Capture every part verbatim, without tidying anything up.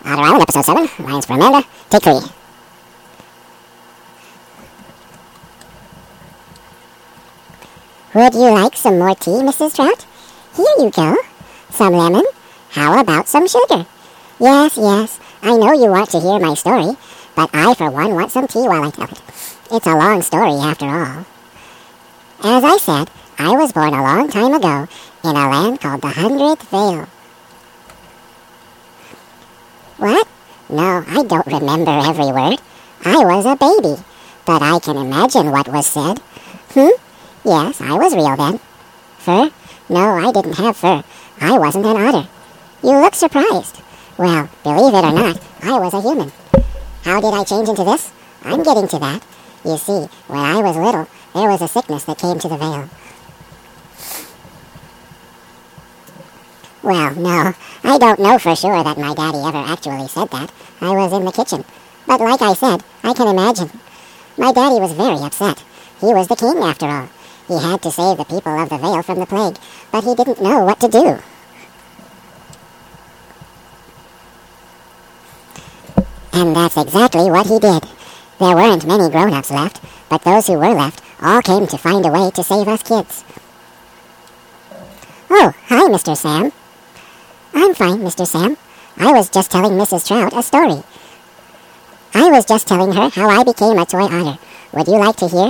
Otter Island, Episode seven, Lines for Amanda, Take three. Would you like some more tea, Missus Trout? Here you go. Some lemon? How about some sugar? Yes, yes, I know you want to hear my story, but I, for one, want some tea while I tell it. It's a long story, after all. As I said, I was born a long time ago in a land called the Hundredth Vale. What? No, I don't remember every word. I was a baby, but I can imagine what was said. Hmm? Yes, I was real then. Fur? No, I didn't have fur. I wasn't an otter. You look surprised. Well, believe it or not, I was a human. How did I change into this? I'm getting to that. You see, when I was little, there was a sickness that came to the vale. Well, no, I don't know for sure that my daddy ever actually said that. I was in the kitchen. But like I said, I can imagine. My daddy was very upset. He was the king, after all. He had to save the people of the vale from the plague, but he didn't know what to do. And that's exactly what he did. There weren't many grown-ups left, but those who were left all came to find a way to save us kids. Oh, hi, Mister Sam. I'm fine, Mister Sam. I was just telling Missus Trout a story. I was just telling her how I became a toy otter. Would you like to hear?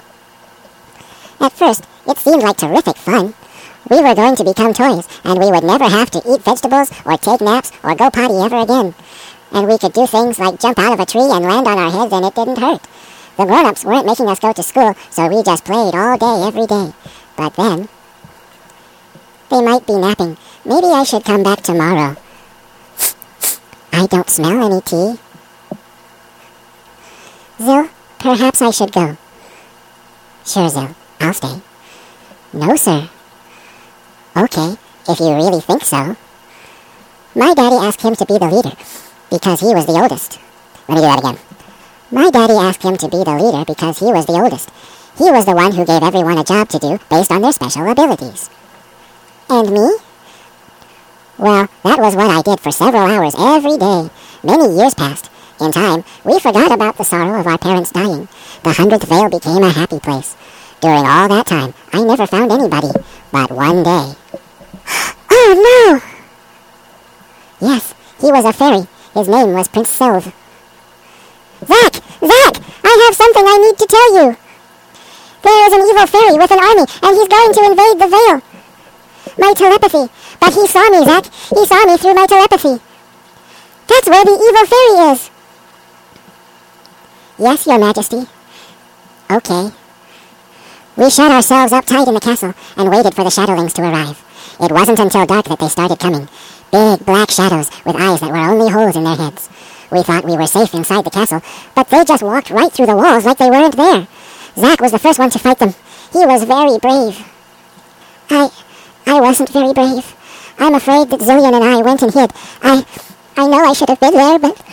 At first, it seemed like terrific fun. We were going to become toys, and we would never have to eat vegetables or take naps or go potty ever again. And we could do things like jump out of a tree and land on our heads and it didn't hurt. The grown-ups weren't making us go to school, so we just played all day every day. But then, they might be napping. Maybe I should come back tomorrow. I don't smell any tea. Zill, perhaps I should go. Sure, Zill. I'll stay. No, sir. Okay, if you really think so. My daddy asked him to be the leader, because he was the oldest. Let me do that again. My daddy asked him to be the leader because he was the oldest. He was the one who gave everyone a job to do based on their special abilities. And me? Well, that was what I did for several hours every day. Many years passed. In time, we forgot about the sorrow of our parents dying. The Hundredth Vale became a happy place. During all that time, I never found anybody. But one day... Oh, no! Yes, he was a fairy. His name was Prince Sylve. Zack! Zack! I have something I need to tell you! There is an evil fairy with an army, and he's going to invade the Vale. My telepathy. But he saw me, Zack. He saw me through my telepathy. That's where the evil fairy is. Yes, Your Majesty. Okay. We shut ourselves up tight in the castle and waited for the shadowlings to arrive. It wasn't until dark that they started coming. Big black shadows with eyes that were only holes in their heads. We thought we were safe inside the castle, but they just walked right through the walls like they weren't there. Zack was the first one to fight them. He was very brave. I... I wasn't very brave. I'm afraid that Zillion and I went and hid. I... I know I should have been there, but...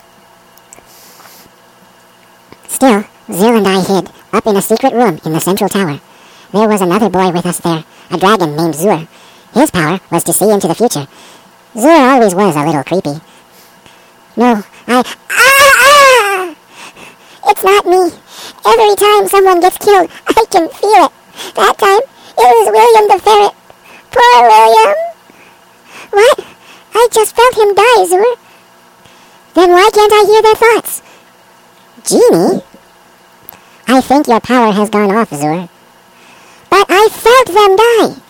Still, Zill and I hid, up in a secret room in the central tower. There was another boy with us there, a dragon named Zur. His power was to see into the future. Zur always was a little creepy. No, I... Ah! Ah! It's not me. Every time someone gets killed, I can feel it. That time, it was William the Ferret. Poor William. What? I just felt him die, Zur. Then why can't I hear their thoughts? Genie? I think your power has gone off, Zur. But I felt them die.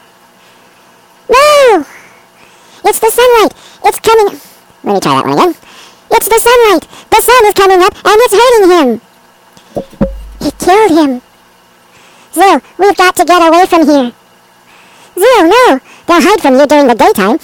No! It's the sunlight. It's coming... Let me try that one again. It's the sunlight. The sun is coming up, and it's hurting him. It killed him. Zill, we've got to get away from here. Zill, no. They'll hide from you during the daytime.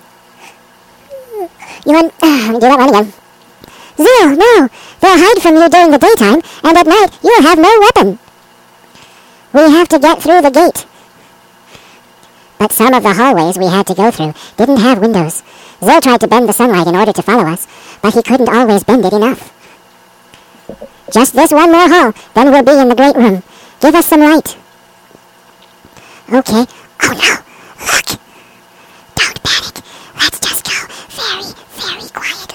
You want... Uh, let me do that one again. Zill, no. They'll hide from you during the daytime, and at night you'll have no weapon. We have to get through the gate. But some of the hallways we had to go through didn't have windows. Zill tried to bend the sunlight in order to follow us, but he couldn't always bend it enough. Just this one more hall, then we'll be in the great room. Give us some light. Okay. Oh no! Look! Don't panic. Let's just go very, very quietly.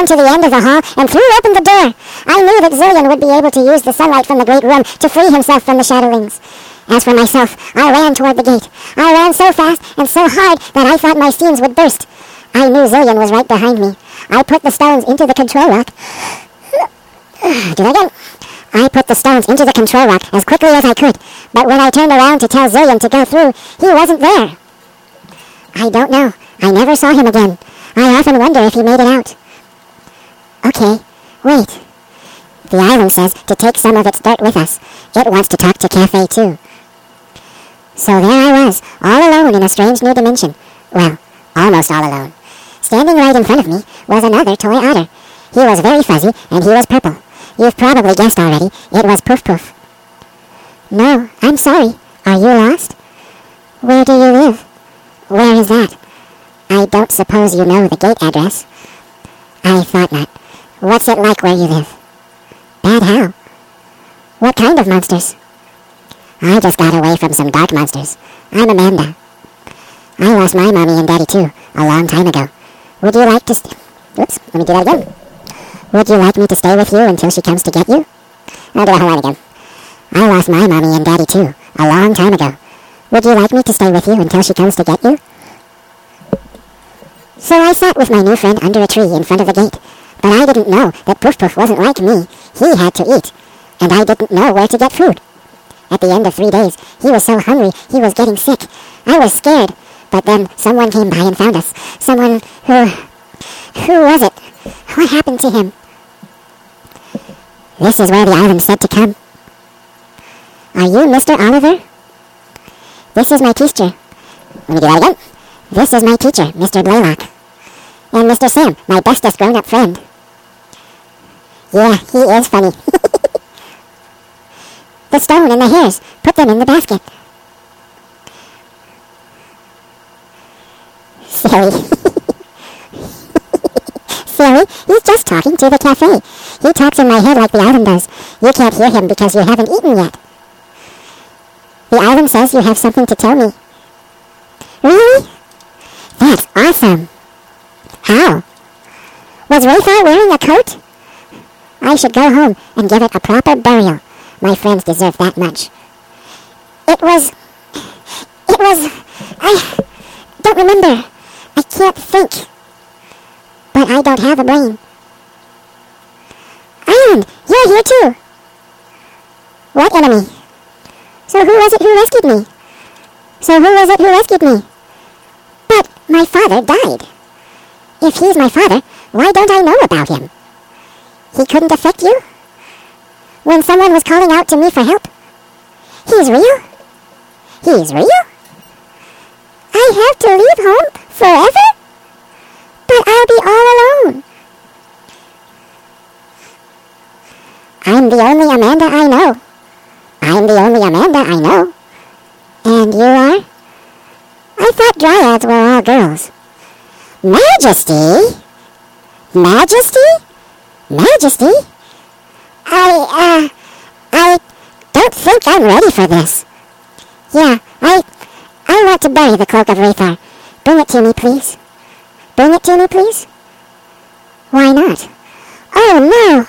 ran to the end of the hall and threw open the door. I knew that Zillion would be able to use the sunlight from the great room to free himself from the Shadowlings. As for myself, I ran toward the gate. I ran so fast and so hard that I thought my seams would burst. I knew Zillion was right behind me. I put the stones into the control rock. Do that again. I put the stones into the control rock as quickly as I could, but when I turned around to tell Zillion to go through, he wasn't there. I don't know. I never saw him again. I often wonder if he made it out. Okay, wait. The island says to take some of its dirt with us. It wants to talk to Cafe too. So there I was, all alone in a strange new dimension. Well, almost all alone. Standing right in front of me was another toy otter. He was very fuzzy, and he was purple. You've probably guessed already. It was Poof Poof. No, I'm sorry. Are you lost? Where do you live? Where is that? I don't suppose you know the gate address. I thought not. What's it like where you live? Bad how? What kind of monsters? I just got away from some dark monsters. I'm Amanda. I lost my mommy and daddy too, a long time ago. Would you like to st- Oops, let me do that again. Would you like me to stay with you until she comes to get you? I'll do that whole line again. I lost my mommy and daddy too, a long time ago. Would you like me to stay with you until she comes to get you? So I sat with my new friend under a tree in front of the gate. But I didn't know that Poof Poof wasn't like me. He had to eat. And I didn't know where to get food. At the end of three days, he was so hungry he was getting sick. I was scared. But then someone came by and found us. Someone who... Who was it? What happened to him? This is where the island said to come. Are you Mister Oliver? This is my teacher. Let me do that again. This is my teacher, Mister Blaylock. And Mister Sam, my bestest grown-up friend. Yeah, he is funny. The stone and the hairs. Put them in the basket. Silly. Silly, he's just talking to the cafe. He talks in my head like the island does. You can't hear him because you haven't eaten yet. The island says you have something to tell me. Really? That's awesome. How? Was Raythar wearing a coat? I should go home and give it a proper burial. My friends deserve that much. It was... It was... I don't remember. I can't think. But I don't have a brain. Island, you're here too. What enemy? So who was it who rescued me? So who was it who rescued me? But my father died. If he's my father, why don't I know about him? He couldn't affect you? When someone was calling out to me for help? He's real? He's real? I have to leave home forever? But I'll be all alone. I'm the only Amanda I know. I'm the only Amanda I know. And you are? I thought dryads were all girls. Majesty? Majesty? Majesty? I, uh, I don't think I'm ready for this. Yeah, I, I want to bury the cloak of Raythar. Bring it to me, please. Bring it to me, please? Why not? Oh, no!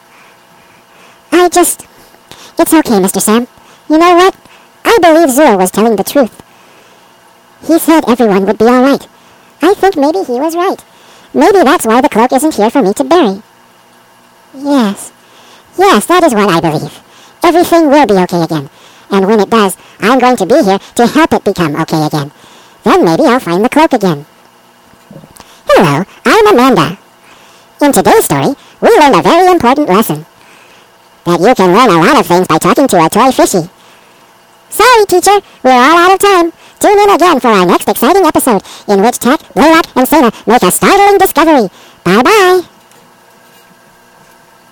I just... It's okay, Mister Sam. You know what? I believe Zur was telling the truth. He said everyone would be all right. I think maybe he was right. Maybe that's why the cloak isn't here for me to bury. Yes. Yes, that is what I believe. Everything will be okay again. And when it does, I'm going to be here to help it become okay again. Then maybe I'll find the cloak again. Hello, I'm Amanda. In today's story, we learn a very important lesson. That you can learn a lot of things by talking to a toy fishy. Sorry, teacher, we're all out of time. Tune in again for our next exciting episode, in which Tak, Blaylock, and Sana make a startling discovery. Bye-bye.